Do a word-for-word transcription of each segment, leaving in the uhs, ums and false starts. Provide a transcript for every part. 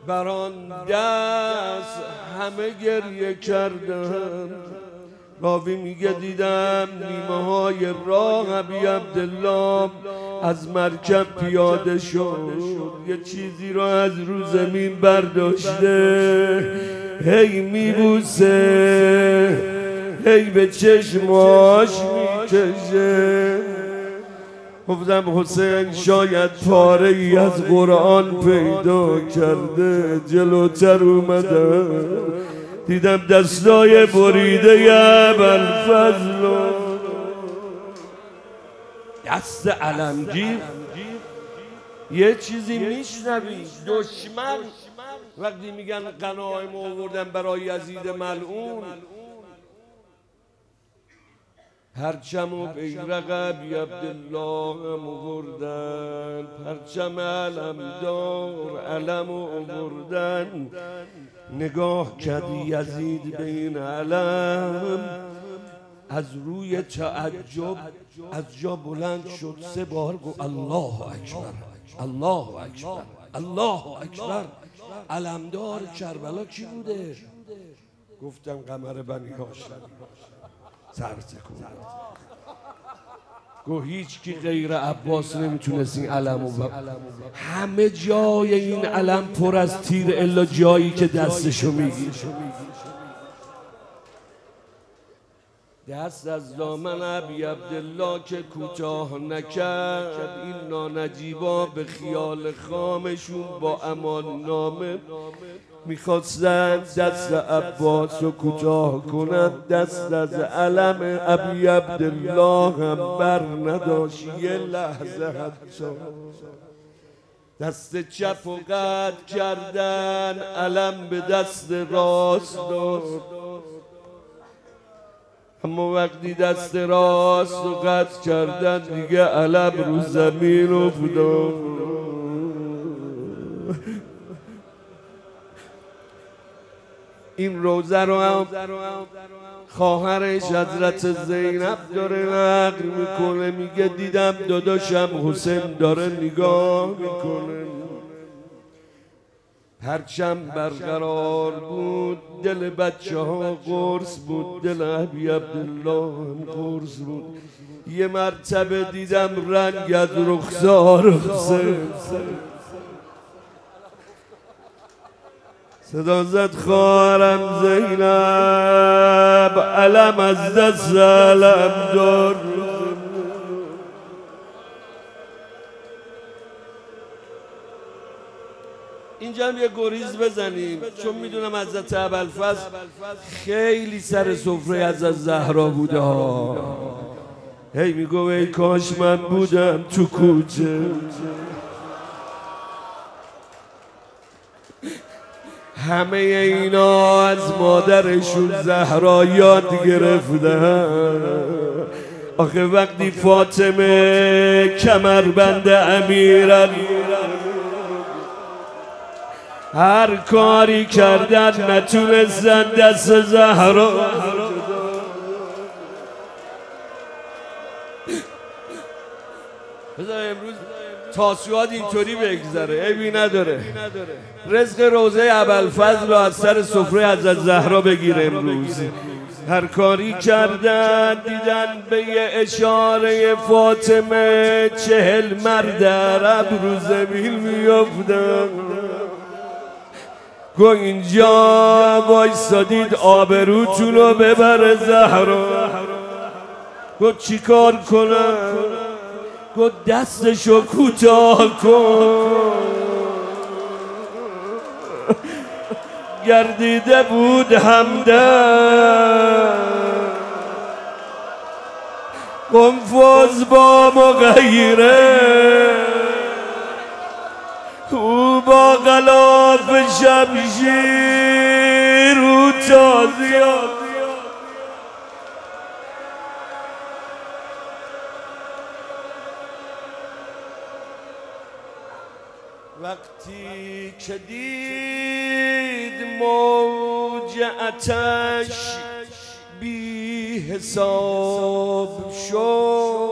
بران دست همه گریه کردم. راوی میگه دیدم نیمه های راه ابی عبدالله از مرکب پیاده شد، یه چیزی رو از رو زمین برداشته، هی میبوسه، هی به چشماش میکشه. گفتم حسین شاید پاره ای از قرآن پیدا کرده. جلوتر اومدم دیدم دستای بریده ابوالفضل، دست علمگیر. یه چیزی میشنوی دشمن وقتی میگن غنایم آوردن برای یزید ملعون، پرچم و بیرق ابی عبدالله هم آوردن، پرچم علمدار علم آوردن. نگاه کردی یزید به این علم، از روی تعجب از جا بلند شد، سه بار گفت الله اکبر الله اکبر الله اکبر. علمدار کربلا کی بوده؟ گفتم قمر بنی هاشم. سر تکون گو هیچ کی غیر عباس نمیتونست این علمو با همه جای این علم پر از تیر الا جایی که دستشو میگیر. دست از دامن ابی عبدالله که کوتاه نکرد، این نانجیبا به خیال خامشون با امان نامه میخواستن دست عباس رو کوتاه کنند. دست از علم ابی عبدالله هم بر نداشت یه لحظه حتی. دست چپ و قطع کردن، علم به دست راست داد. اما وقتی دست راست رو قطع کردن دیگه علم رو زمین افتاد. این روزه رو هم خواهرش حضرت زینب داره نقل میکنه، میگه دیدم داداشم حسین داره نگاه میکنه، پرچم برقرار بود، دل بچه ها قرص بود، دل ابی عبدالله هم قرص بود. یه مرتبه دیدم رنگ از رخسار حسین صدا زد خواهرم زینب، علم از دست علم دار. اینجا هم یه گریز بزنیم چون میدونم حضرت ابوالفضل خیلی سر سفره حضرت زهرا بوده ها. هی میگو ای کاش من بودم تو کوچه. همه اینا از مادرشون زهرا یاد گرفتن. آخه وقتی فاطمه کمربند امیرن هر کاری کردن نتونستن دست زهرا. بذار امروز تاسوعات اینطوری بگذره، عیبی نداره. رزق روزه ابوالفضل رو از سر سفره حضرت زهرا بگیره امروز. هر کاری کردن دیدن به یه اشاره فاطمه چهل مرد عرب رو زمین میافتن. گو اینجا وایسادید آبروتون رو ببره زهرا. گو چی کار کنم؟ گو دستشو کوتاه کن. گردیده بود همدم قنفذ با مغیره، او با غلاف شمشیر و تازیان. وقتی که دید موج آتش بی حساب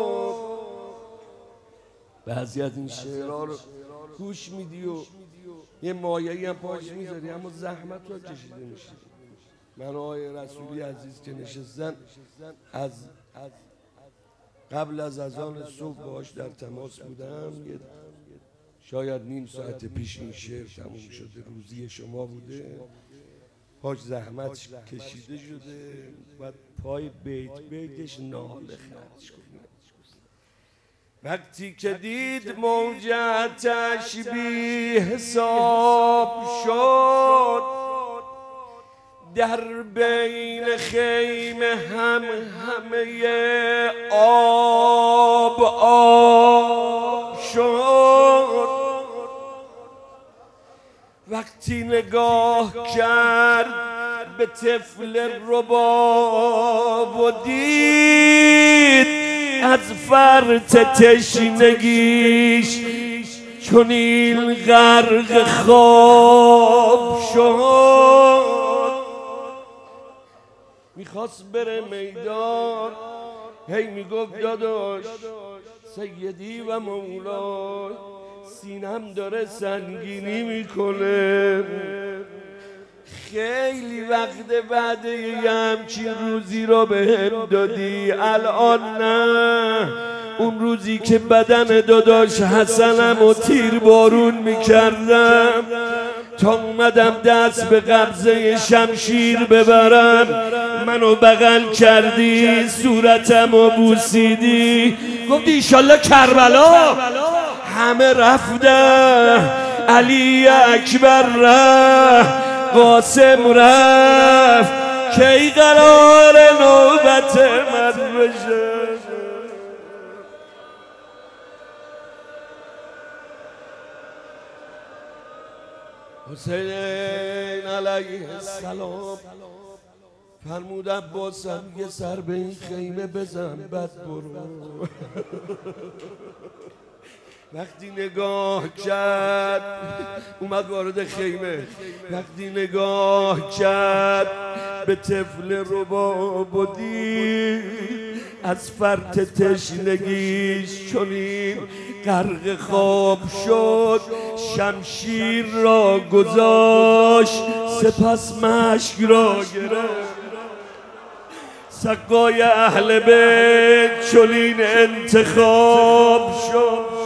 شد. بعضی از این شعرها رو گوش میدی و یه مایه‌ای هم پاش میذاری اما زحمت رو کشیده میشه. من آقای رسولی عزیز که نشستن از قبل از اذان صبح باهاش در تماس بودم. شاید نیم ساعت پیش این شعر تموم شده، روزی شما بوده، پاش زحمت کشیده شده، بعد پای بیت بیتش ناله خرج کنه. وقتی که دید موج آتش بی حساب شد، در بین خیمه هم همه آب آب شد. وقتی نگاه کرد به طفل رباب و دید از فرط تشنگیش چنین غرق خواب شد. میخواست بره میدان، هی میگفت داداش سیدی و مولای سینم داره سنگینی میکنه. خیلی وقت بعد یه همچین روزی رو بهم دادی، الان نه. اون روزی که بدن داداش حسنم و تیر بارون میکردم تا اومدم دست به قبضه شمشیر ببرم، منو بغل کردی، صورتم و بوسیدی، گفتی ایشالله کربلا همه رفتن، علی اکبر رفت، قاسم رفت، کی قرار نوبت من بشه. حسین علیه السلام فرمود عباسم یه سر به این خیمه بزن بعد برو. وقتی نگاه کرد اومد وارد خیمه، وقتی نگاه کرد به طفل رباب و دید از فرط تشنگیش چنین غرق خواب شد. شمشیر را گذاشت سپس مشک را گرفت. سقای اهل بیت چنین انتخاب شد.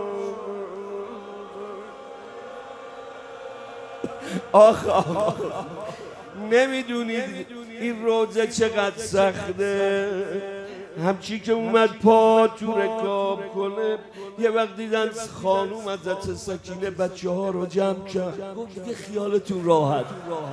آخ آخ نمیدونید این روزه چقدر سخته. همچی که اومد پا تو رکاب کنه، یه وقت دیدن خانوم حضرت سکینه بچه ها رو جمع کرد، گفت دیگه خیالتون راحت،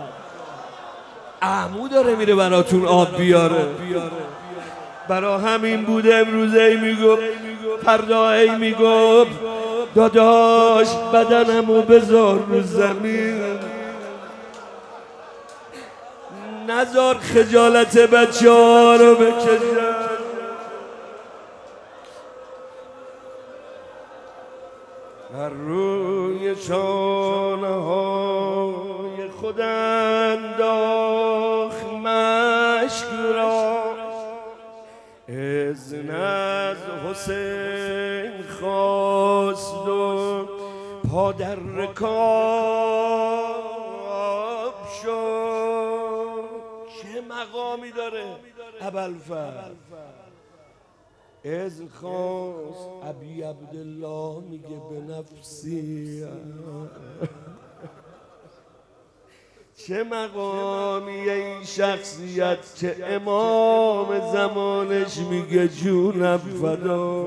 عمو داره میره براتون آب بیاره. برا همین بوده امروزه ای میگفت فردا ای میگفت داداش بدنمو بذار رو زمین، نذار خجالت بچه ها رو بکشن. هر روی شانه های خود انداخت مشک را، اذن از حسین خواست و پا در رکاب شد. چه مقامی داره ابوالفضل؟ اذن خواست ابی عبدالله میگه به نفسی. چه مقامیه این شخصیت که امام زمانش میگه جونم فدا.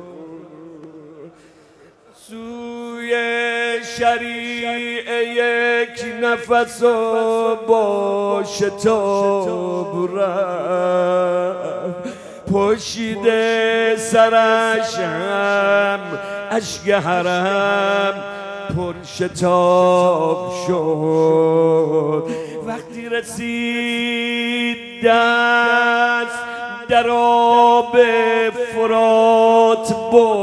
سوی شریعه یک نفس و با شتاب رفت، پشیده سرش هم اشک حرم پرشتاب شد. وقتی رسید دست در آب فرات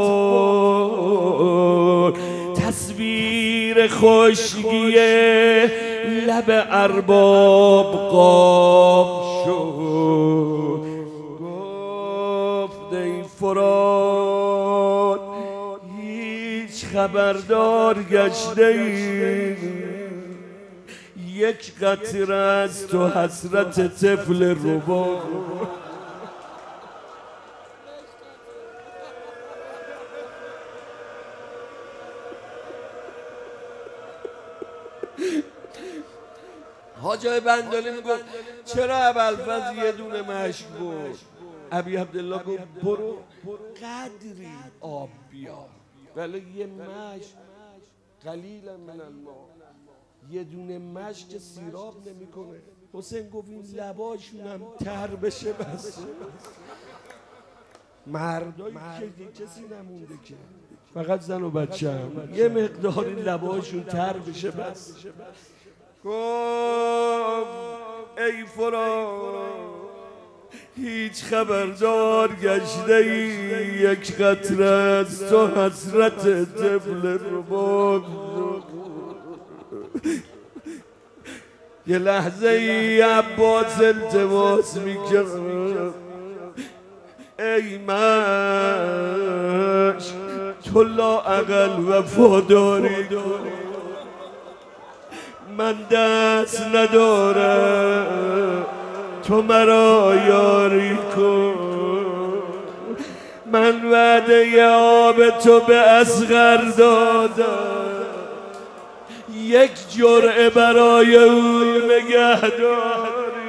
برد، تصویر خشکی لب ارباب قاب شد. گفت ای فرات هیچ خبردار گشته ای، یک قطره از تو حسرت طفل ربا. حاجای بندالی میگفت چرا ابوالفضل یه دونه مشک برد؟ ابی عبدالله گفت برو قدری آب بیار، ولی یه مشک قلیل من الماء، یه دونه مشک سیراب نمیکنه. حسین گفت این لباشونم تر بشه بس. مردایی که کسی نمونده که، فقط زن و بچه هم یه مقداری لباشون تر بشه بس. گفت ای فرات هیچ خبردار گشته ای، یک قطره از تو حسرت طفل رباب. یه لحظه ای عباس التماس میکرد ای مشک تو لااقل وفاداری کن، من دست ندارم تو مرا یاری کن. من وعده آب تو به اصغر دادم، یک جرعه برای او نگهداری.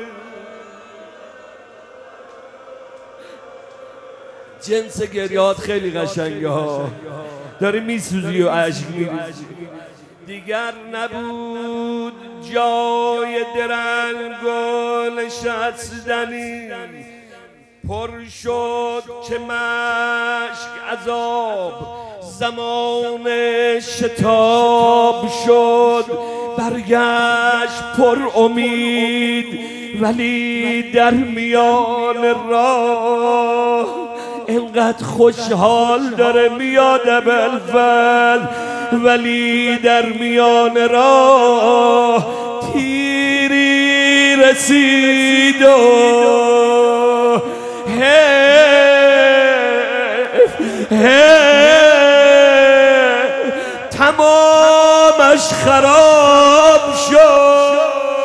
جنس گریات خیلی قشنگه ها، داری میسوزی و عشق میریزی. دیگر نبود جای درنگ و نشستنی، پر شد که مشک عذاب زمان شتاب شد. برگشت پر امید ولی در میان راه اینقدر خوشحال داره میاد ابوالفضل، ولی در میان راه تیری رسید و تمامش خراب شد.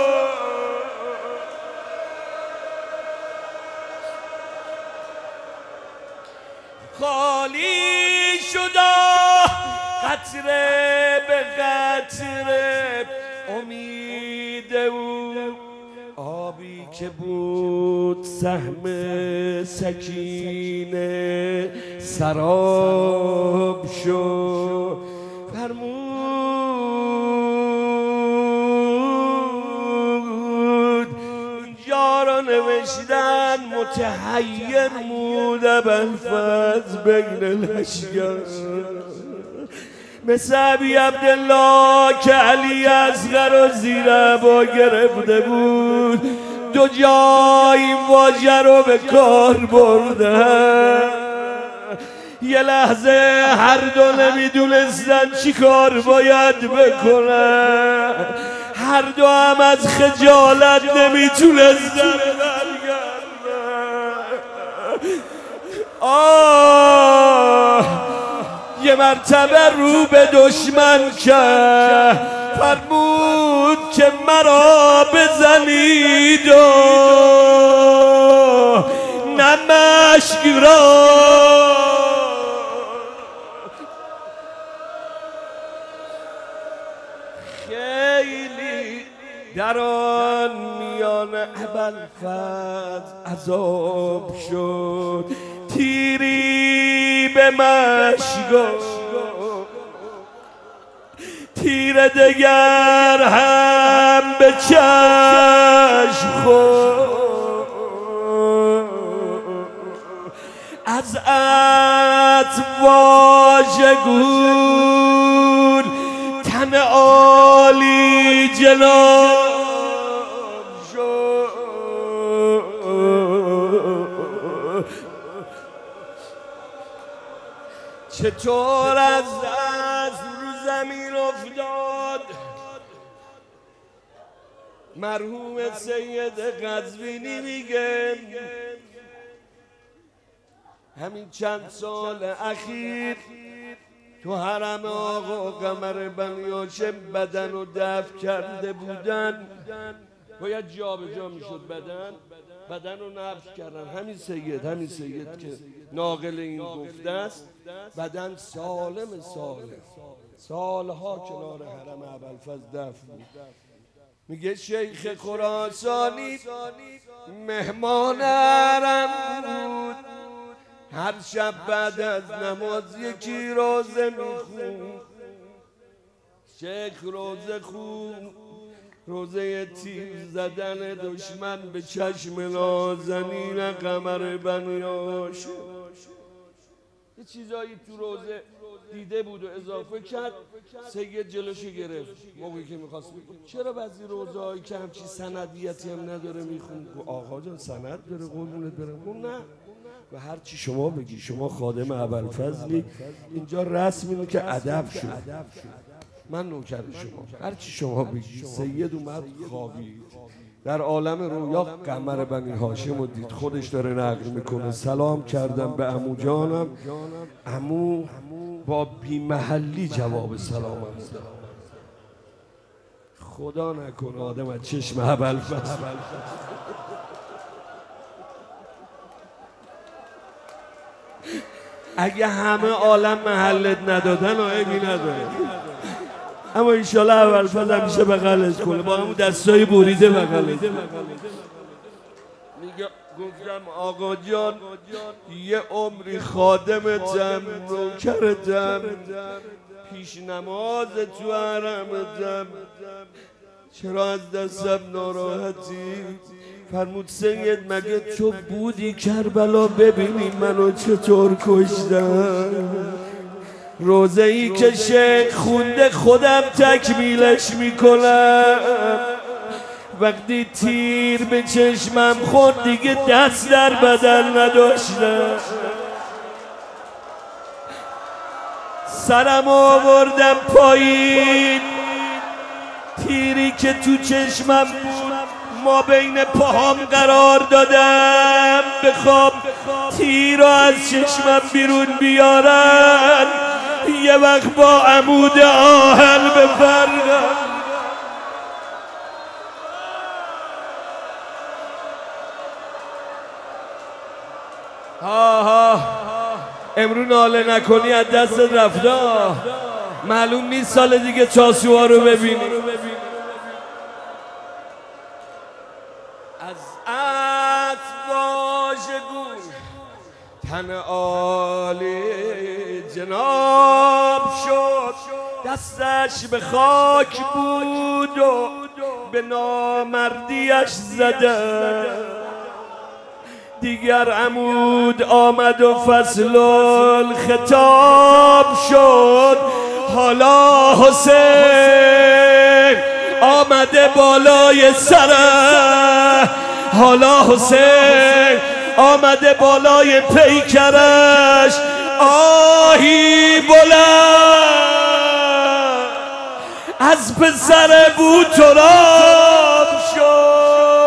خالی شد قطره به قطره امید او، آبی که بود سهم سکینه سراب شد. فرمود اینجا را نوشتن متحیر بود ابوالفضل بین لشکر، مثل ابی عبدالله که علی اصغر و زیر عبا گرفته بود. دو جا این واژه رو به کار بردن، یه لحظه هر دو نمیدونستن چی کار باید بکنن، هر دو هم از خجالت نمیتونستن برگردن. آه یه مرتبه رو به دشمن کرد، فرمود که مرا بزنید و نه مشک را. خیلی در آن میان ابوالفضل عذاب شد، تیری به مشک، تیر دگر هم به چشم خورد. از اتواژ گور تن عالی جناب شد. چطور از دست رو زمین افتاد؟ مرحوم سید قزوینی میگه همین چند سال اخیر تو حرم آقا قمر بنی هاشم بدن و دفن کرده بودن، باید جا به جا میشد بدن بدن رو نفی کردن. همین سید همین سید که ناقل این گفته است، بدن سالم سالم سالها کنار حرم ابوالفضل دفن بود. میگه شیخ خراسانی مهمان حرم بود، هر شب بعد از نماز یکی روزه میخون. شیخ روزه خون، روزه تیر زدن دشمن به چشم نازنین قمر بنی هاشم. یه چیزایی تو روزه دیده بود و اضافه کرد، سید جلوشو گرفت موقعی که میخواست بگه چرا بعضی روزه هایی که همچی سندیتی هم نداره میخون؟ آقا جان سند داره قربونت برم. گفت نه، و هر چی شما بگی، شما خادم ابوالفضلی، اینجا رسم اینه که ادب شد، من نوکر شما، هر چی شما بگی. سید اومد خوابید، در عالم رویا قمر بنی هاشم رو دید، خودش داره نقل میکنه. سلام کردم به عمو جانم، عمو با بیمحلی جواب سلامم داد. خدا نکنه آدم از چشم ابوالفضل اگه همه عالم محلت ندادن و عیبی نداره، اما انشالله ابوالفضل همیشه بغلت کنه، با همون دستای بریده بغلت. میگه گفتم آقا جان یه عمری خادمتم، نوکرتم، پیش نماز تو حرمتم، چرا از دستم ناراحتی؟ فرمود سید مگه تو بودی کربلا ببینی منو چطور کشتن؟ روزه ای که شیخ خونده خودم تکمیلش میکنم، وقتی تیر به چشمم خورد دیگه دست در بدن نداشتم، سرم آوردم پایین، تیری که تو چشمم بود ما بین پاهام قرار دادم، بخوام تیر رو از چشمم بیرون بیارن، یه وقت با عمود آهن بفرقم. ها ها امرو ناله نکنی از دست رفته، معلوم نیست سال دیگه چاسوها رو ببینی. از اتباش گون تن عالی جناب شد، دستش به خاک بود و به نامردیش زده. دیگر عمود آمد و فصل الخطاب شد، حالا حسین آمده بالای سره، حالا حسین آمده بالای پیکرش، آهی بلند از پسر بوتراب شد.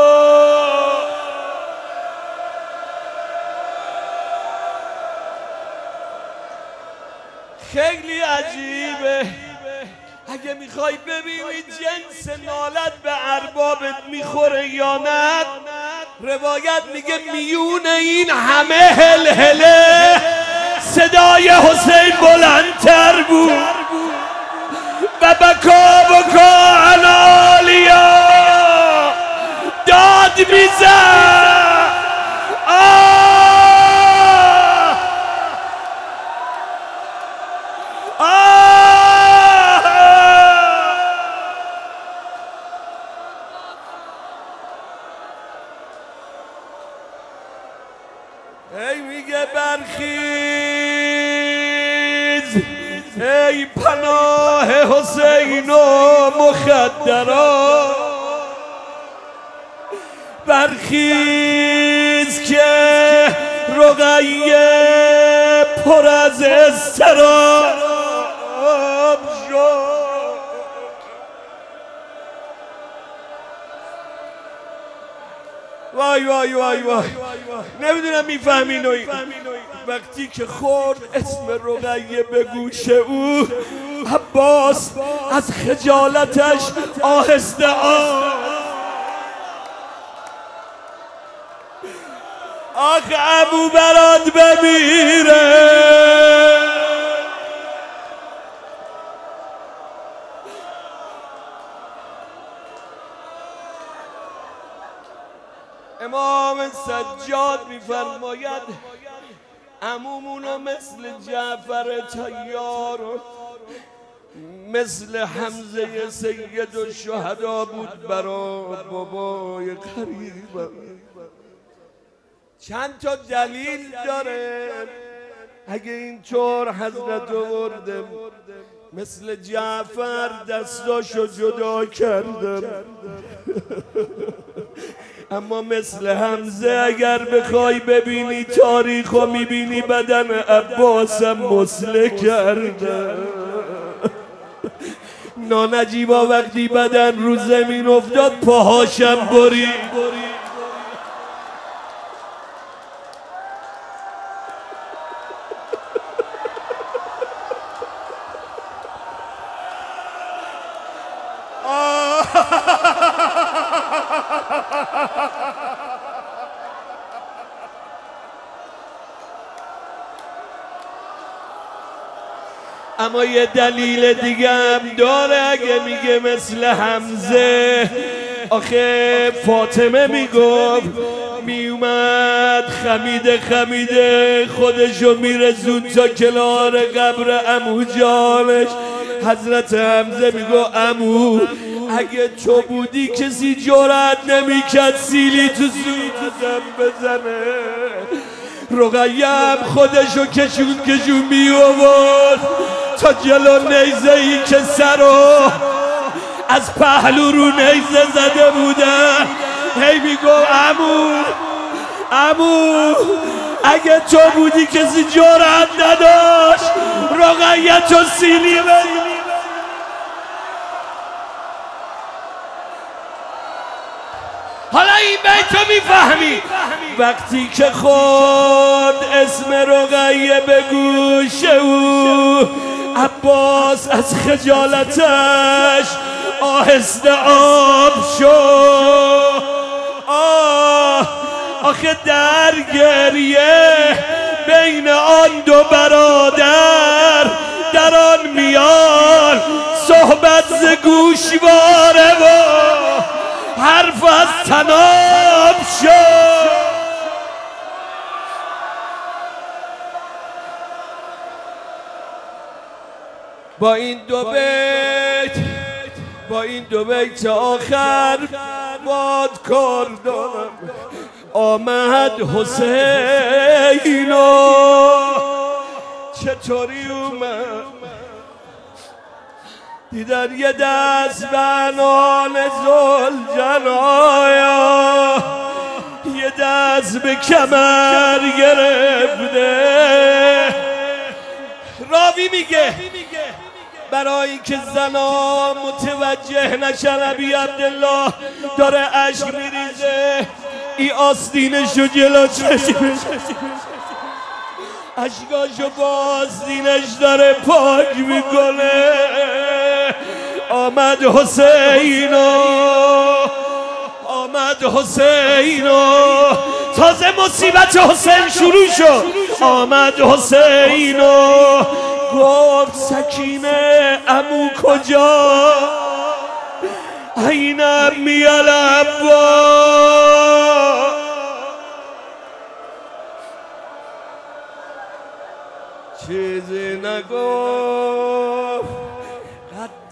خیلی عجیبه، اگه میخوای ببینی جنس نالت به اربابت میخوره یا نه، روایت میگه میون این همه هلهله صدای حسین بلندتر بود و بکا بکا علالیا داد میزد. ای میگه برخیز ای پناه حسین و مخدرات، برخیز که رقیه پر از اضطراب شد. وای وای وای وای نمیدونم میفهمین و وقتی که خورد اسم رقیه به گوش او، عباس از خجالتش آهسته آه آخ عمو برات بمیره. امام سجاد میفرماید عمومونا مثل جعفر طیار مثل حمزه سید الشهدا بود برا بابای قریبم. چند تا دلیل داره اگه اینطور حضرت آوردم، مثل جعفر دستاشو جدا کردم اما مثل حمزه اگر بخوای ببینی تاریخو میبینی بدن عباسم مسله کرده. نانجیبا وقتی بدن رو زمین افتاد پاهاشم برید. اما یه دلیل دیگه هم داره اگه میگه مثل حمزه. آخه فاطمه میگفت میومد خمیده خمیده خودشو میرسون تا کنار قبر عمو جانش. حضرت حمزه میگو عمو اگه تو بودی کسی جرأت نمیکرد سیلی تو صورتم بزنه. رقیه خودشو کشون کشون می آورد تا جلو نیزه ای که سرو از پهلو رو نیزه زده بودن. هی میگو عمو عمو اگه تو بودی کسی جرأت نداشت رقیه تو سیلی بزنی. حالا این بیتو میفهمی وقتی که خود اسم رقیه به گوش او، عباس از خجالتش آهسته آب شد. آه آخه در گریه بین آن دو برادر در آن میان صحبت ز گوشواره و حرف از تناب شد. با این دو بیت با این دو بیت آخر باد کار دارم. آمد حسین چطوری اومد دیدن یه دست بنان زلجنایا یه دست به کمر گرفته. راوی میگه برای اینکه زنا متوجه نشن ابی عبدالله داره عشق میریزه، ای آستینشو جلو چشمش عشقاشو با آستینش داره پاک میکنه. آمد حسینو آمد حسینو تازه مصیبت حسین شروع شد. آمد حسینو گفت سکینه عمو کجا این عمی العباس. چیزی نگفت قد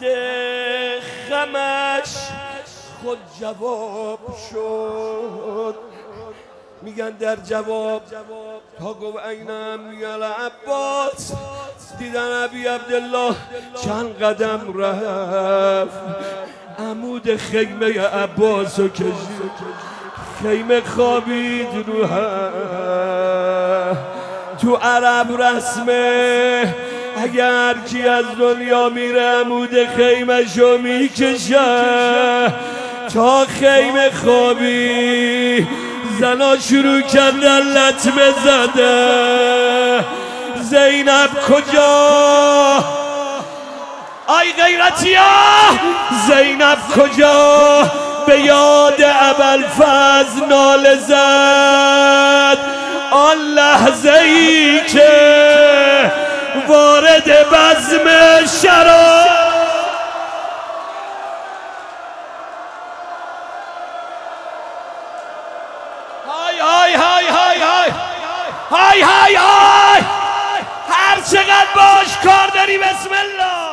خمش خود جواب شد. میگن در جواب تا گفت اینم میال عباس دیدن ابی عبدالله چند قدم رفت عمود خیمه عباسو کشید. خیمه خوابید رو هم. تو عرب رسمه اگر کی از دنیا میره عمود خیمه‌شو میکشه تا خیمه خوابی زنا شروع کردن لطمه زده. زینب کجا؟ آی غیرتیا زینب کجا؟ به یاد ابوالفضل ناله زد. آن لحظه ای که وارد بزم شراب های های های های های های های های هر چقدر باش کار داری. بسم الله.